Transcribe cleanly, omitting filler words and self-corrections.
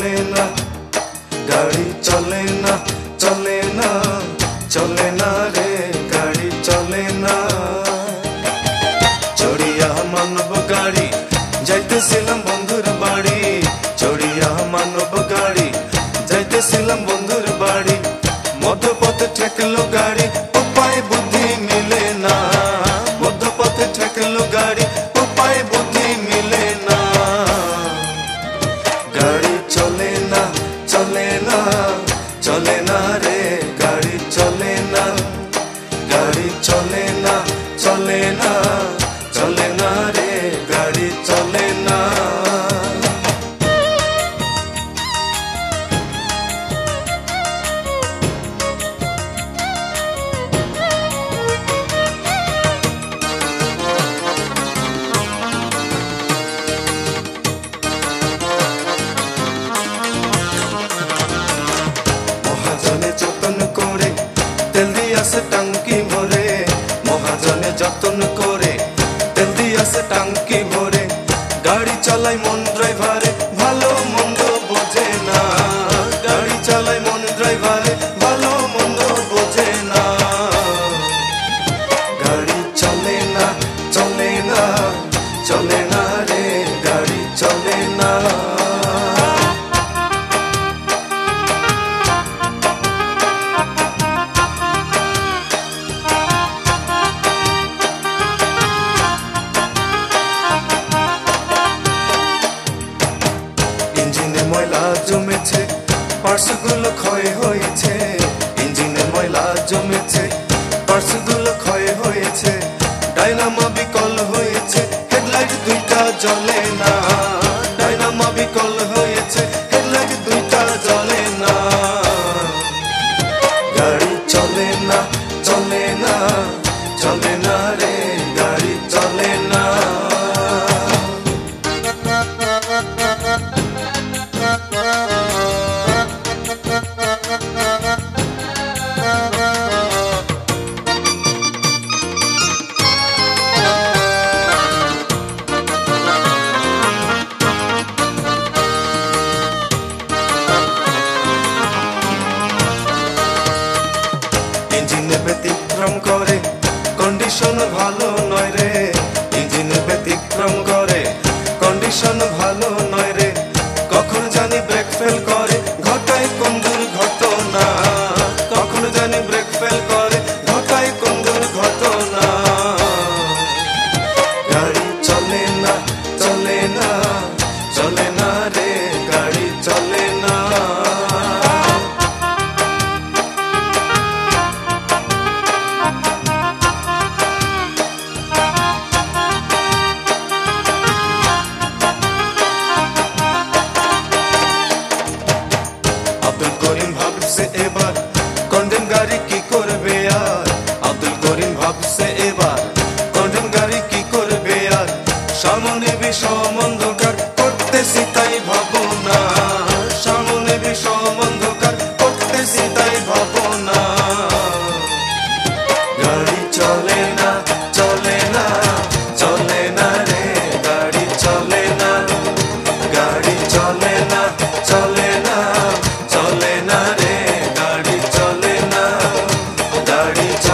চলে না, গাড়ি চলে না, চলে না, চলে না রে, গাড়ি চলে না। চড়িয়া মানব গাড়ি যাইতেছিলাম বন্ধুর বাড়ি, চড়িয়া মানব গাড়ি যাইতেছিলাম বন্ধুর বাড়ি। মধ্যপথে ঠেকলো গাড়ি, উপায় বুদ্ধি মিলে না, মধ্যপথে ঠেকলো গাড়ি, উপায় বুদ্ধি মিলে না। গাড়ি চলে না, চলে না, চলে না রে, গাড়ি চলে না, গাড়ি চলে না, চলে না, চলে না রে, গাড়ি চলে না। মহাজনে যতন করে তেল দিয়াছে টাঙ্কি ভরে, মহাজনে যতন করে তেল দিয়াছে টাঙ্কি ভরে। গাড়ি চালায় মন ড্রাইভারে, ভালো মন্দ বোঝে না, গাড়ি চালায় মন ড্রাইভারে, ভালো মন্দ বোঝে না। গাড়ি চলে না, চলে না, চলে না রে, গাড়ি চলে না। ইঞ্জিনে ময়লা জমেছে, পার্টসগুলো ক্ষয় হয়েছে, ইঞ্জিনে ময়লা জমেছে, পার্টসগুলো ক্ষয় হয়েছে। ডায়নামো বিকল হয়েছে, হেডলাইট দুইটা জ্বলে না, ডায়নামো বিকল হয়েছে, হেডলাইট দুইটা জ্বলে না। গাড়ি চলে না, চলে না, চলে না রে, গাড়ি চলে না। ইঞ্জিনে ব্যতিক্রম করে, কন্ডিশন ভালো নয় রে, ইঞ্জিনে ব্যতিক্রম করে, কন্ডিশন ভালো নয় রে। কখন জানি ব্রেক ফেল করে, ঘটায় কোন দুর্ঘটনা, কখন জানি ব্রেক ফেল করে, ঘটায় কোন দুর্ঘটনা। গাড়ি চলে না, চলে না, চলে না রে, গাড়ি চলে না। আব্দুল করিম ভাবছে এবার কন্ডেম গাড়ি কি করবে আর, আব্দুল করিম ভাবছে এবার কন্ডেম গাড়ি কি করবে আর। সামনে বিষম অন্ধকার করতেছি তাই ভাবনা, সামনে বিষম অন্ধকার করতেছি তাই ভাবনা। গাড়ি চলে না, চলে না, চলে না রে, গাড়ি চলে না, গাড়ি চলে না, চলে না, চলে না রে, গাড়ি চলে না, গাড়ি